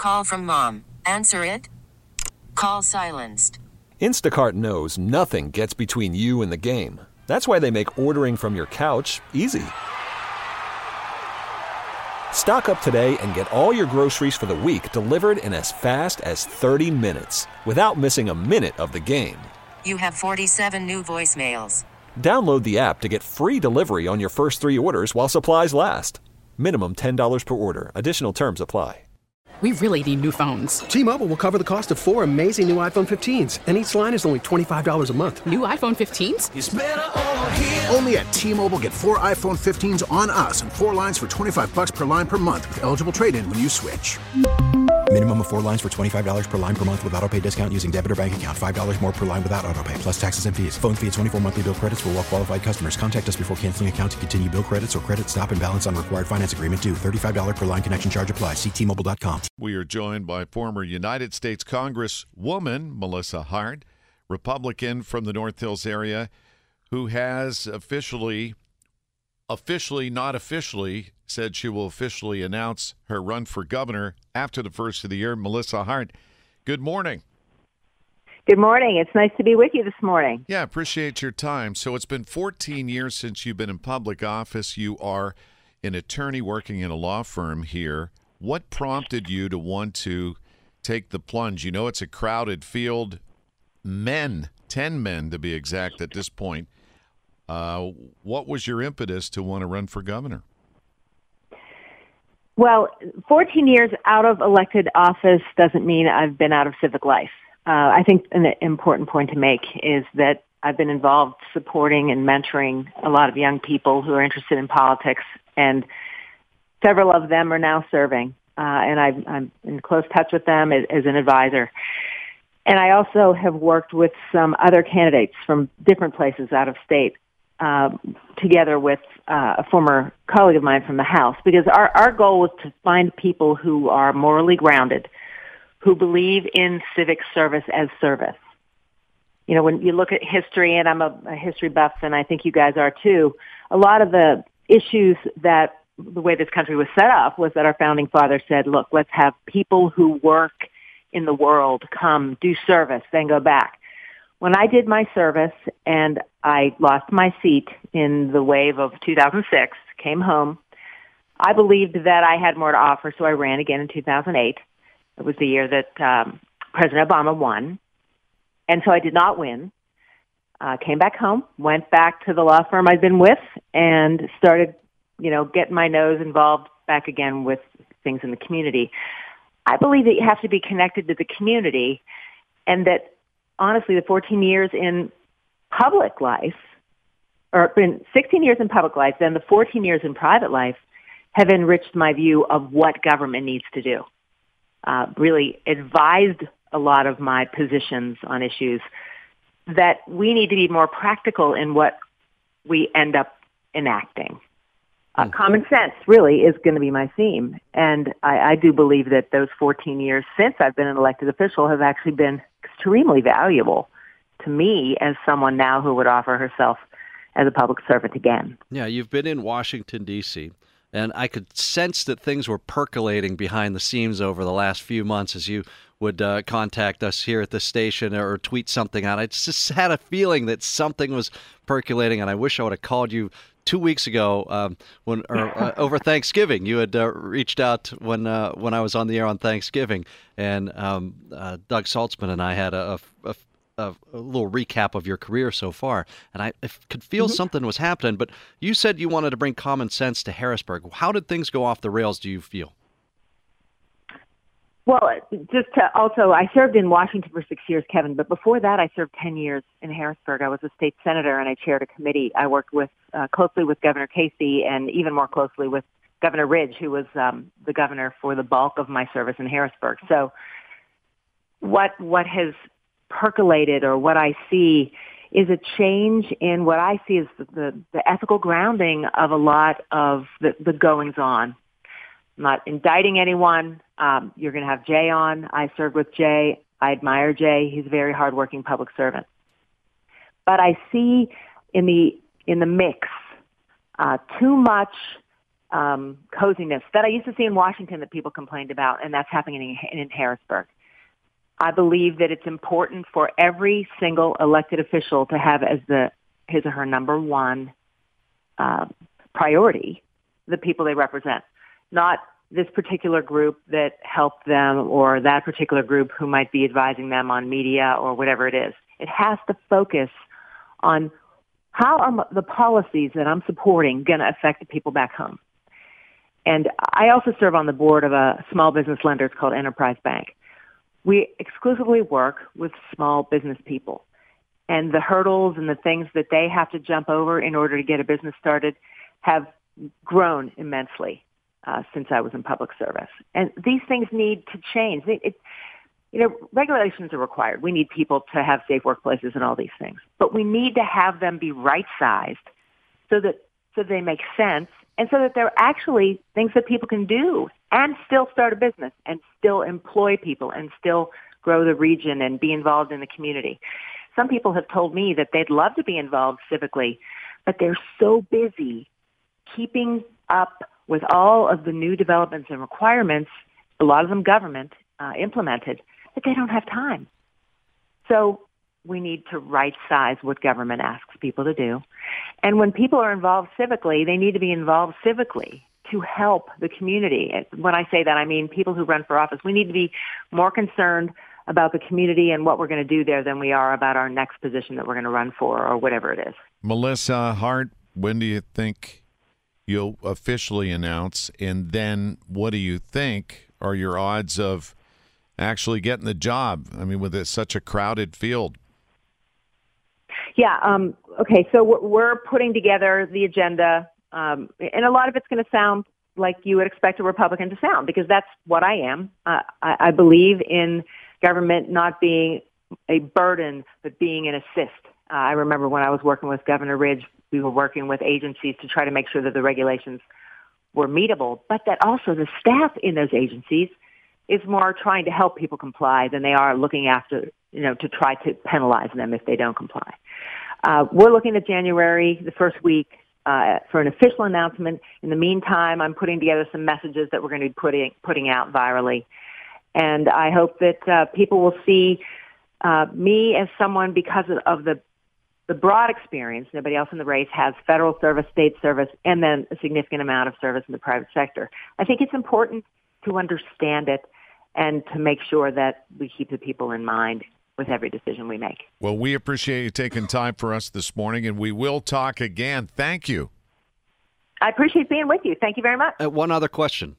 Call from mom. Answer it. Call silenced. Instacart knows nothing gets between you and the game. That's why they make ordering from your couch easy. Stock up today and get all your groceries for the week delivered in as fast as 30 minutes without missing a minute of the game. You have 47 new voicemails. Download the app to get free delivery on your first 3 orders while supplies last. Minimum $10 per order. Additional terms apply. We really need new phones. T-Mobile will cover the cost of 4 amazing new iPhone 15s, and each line is only $25 a month. New iPhone 15s? It's better over here. Only at T-Mobile, get 4 iPhone 15s on us and 4 lines for $25 per line per month with eligible trade-in when you switch. Minimum of 4 lines for $25 per line per month with autopay discount using debit or bank account. $5 more per line without autopay, plus taxes and fees. Phone fee at 24 monthly bill credits for well-qualified customers. Contact us before canceling account to continue bill credits or credit stop and balance on required finance agreement due. $35 per line connection charge applies. See T-Mobile.com. We are joined by former United States Congresswoman Melissa Hart, Republican from the North Hills area, who has officially, not officially, said she will officially announce her run for governor after the first of the year. Melissa Hart, good morning. Good morning. It's nice to be with you this morning. Yeah, appreciate your time. So it's been 14 years since you've been in public office. You are an attorney working in a law firm here. What prompted you to want to take the plunge? You know it's a crowded field. 10 men to be exact at this point. What was your impetus to want to run for governor? Well, 14 years out of elected office doesn't mean I've been out of civic life. I think an important point to make is that I've been involved supporting and mentoring a lot of young people who are interested in politics, and several of them are now serving, and I'm in close touch with them as an advisor. And I also have worked with some other candidates from different places out of state, together with a former colleague of mine from the House, because our goal was to find people who are morally grounded, who believe in civic service as service. You know, when you look at history, and I'm a history buff, and I think you guys are too, a lot of the issues that the way this country was set up was that our founding fathers said, look, let's have people who work in the world come do service, then go back. When I did my service and I lost my seat in the wave of 2006, came home, I believed that I had more to offer, so I ran again in 2008. It was the year that President Obama won. And so I did not win. Came back home, went back to the law firm I'd been with, and started, getting my nose involved back again with things in the community. I believe that you have to be connected to the community, and that honestly, the 14 years in public life, or been 16 years in public life, then the 14 years in private life have enriched my view of what government needs to do. Really advised a lot of my positions on issues that we need to be more practical in what we end up enacting. Common sense really is going to be my theme. And I do believe that those 14 years since I've been an elected official have actually been extremely valuable to me as someone now who would offer herself as a public servant again. Yeah, you've been in Washington, D.C., and I could sense that things were percolating behind the scenes over the last few months as you would contact us here at the station or tweet something out. I just had a feeling that something was percolating, and I wish I would have called you 2 weeks ago over Thanksgiving. You had reached out when I was on the air on Thanksgiving, and Doug Saltzman and I had a little recap of your career so far, and I could feel something was happening. But you said you wanted to bring common sense to Harrisburg. How did things go off the rails, do you feel? Well, I served in Washington for 6 years, Kevin, but before that I served 10 years in Harrisburg. I was a state senator and I chaired a committee. I worked closely with Governor Casey and even more closely with Governor Ridge, who was the governor for the bulk of my service in Harrisburg. So what has percolated, or what I see, is a change in what I see as the ethical grounding of a lot of the goings-on. I'm not indicting anyone. You're going to have Jay on. I served with Jay. I admire Jay. He's a very hardworking public servant. But I see in the mix too much coziness that I used to see in Washington that people complained about, and that's happening in Harrisburg. I believe that it's important for every single elected official to have as his or her number one priority the people they represent, not this particular group that helped them or that particular group who might be advising them on media or whatever it is. It has to focus on how are the policies that I'm supporting going to affect the people back home. And I also serve on the board of a small business lender. It's called Enterprise Bank. We exclusively work with small business people. And the hurdles and the things that they have to jump over in order to get a business started have grown immensely since I was in public service. And these things need to change. Regulations are required. We need people to have safe workplaces and all these things. But we need to have them be right-sized so they make sense and so that they're actually things that people can do and still start a business and still employ people and still grow the region and be involved in the community. Some people have told me that they'd love to be involved civically, but they're so busy keeping up with all of the new developments and requirements, a lot of them government implemented, that they don't have time. So we need to right-size what government asks people to do. And when people are involved civically, they need to be involved civically to help the community. When I say that, I mean people who run for office. We need to be more concerned about the community and what we're going to do there than we are about our next position that we're going to run for or whatever it is. Melissa Hart, when do you think you'll officially announce? And then what do you think are your odds of actually getting the job? I mean, with such a crowded field. Yeah. Okay. So we're putting together the agenda, and a lot of it's going to sound like you would expect a Republican to sound, because that's what I am. I believe in government not being a burden, but being an assist. I remember when I was working with Governor Ridge, we were working with agencies to try to make sure that the regulations were meetable, but that also the staff in those agencies is more trying to help people comply than they are looking after, to try to penalize them if they don't comply. We're looking at January, the first week, for an official announcement. In the meantime, I'm putting together some messages that we're going to be putting out virally. And I hope that people will see me as someone, because of the broad experience. Nobody else in the race has federal service, state service, and then a significant amount of service in the private sector. I think it's important to understand it and to make sure that we keep the people in mind with every decision we make. Well, we appreciate you taking time for us this morning, and we will talk again. Thank you. I appreciate being with you. Thank you very much. One other question.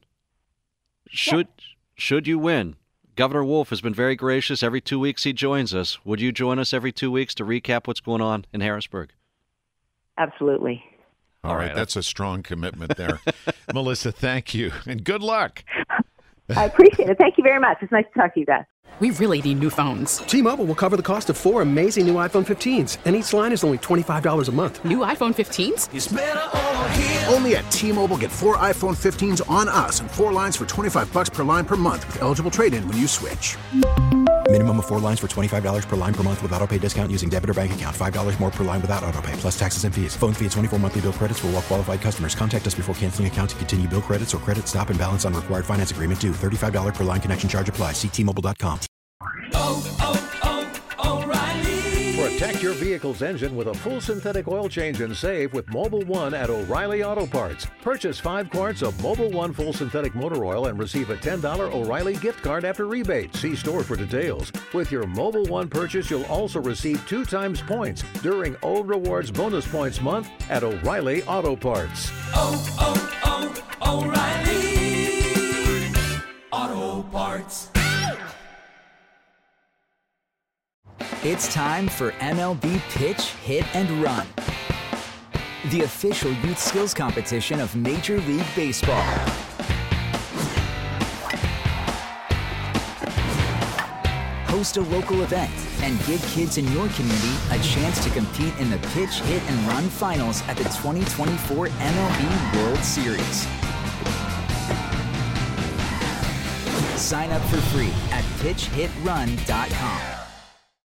Should you win, Governor Wolf has been very gracious. Every 2 weeks he joins us. Would you join us every 2 weeks to recap what's going on in Harrisburg? Absolutely. All right. That's a strong commitment there. Melissa, thank you, and good luck. I appreciate it. Thank you very much. It's nice to talk to you guys. We really need new phones. T-Mobile will cover the cost of 4 amazing new iPhone 15s, and each line is only $25 a month. New iPhone 15s? It's better over here. Only at T-Mobile, get 4 iPhone 15s on us and 4 lines for $25 per line per month with eligible trade-in when you switch. Minimum of 4 lines for $25 per line per month with autopay discount using debit or bank account. $5 more per line without autopay, plus taxes and fees. Phone fee at 24 monthly bill credits for well-qualified customers. Contact us before canceling account to continue bill credits or credit stop and balance on required finance agreement due. $35 per line connection charge applies. See T-Mobile.com. O'Reilly. Protect your vehicle's engine with a full synthetic oil change and save with Mobil 1 at O'Reilly Auto Parts. Purchase 5 quarts of Mobil 1 full synthetic motor oil and receive a $10 O'Reilly gift card after rebate. See store for details. With your Mobil 1 purchase, you'll also receive 2 times points during O Rewards Bonus Points Month at O'Reilly Auto Parts. O'Reilly Auto Parts. It's time for MLB Pitch, Hit, and Run, the official youth skills competition of Major League Baseball. Host a local event and give kids in your community a chance to compete in the Pitch, Hit, and Run finals at the 2024 MLB World Series. Sign up for free at pitchhitrun.com.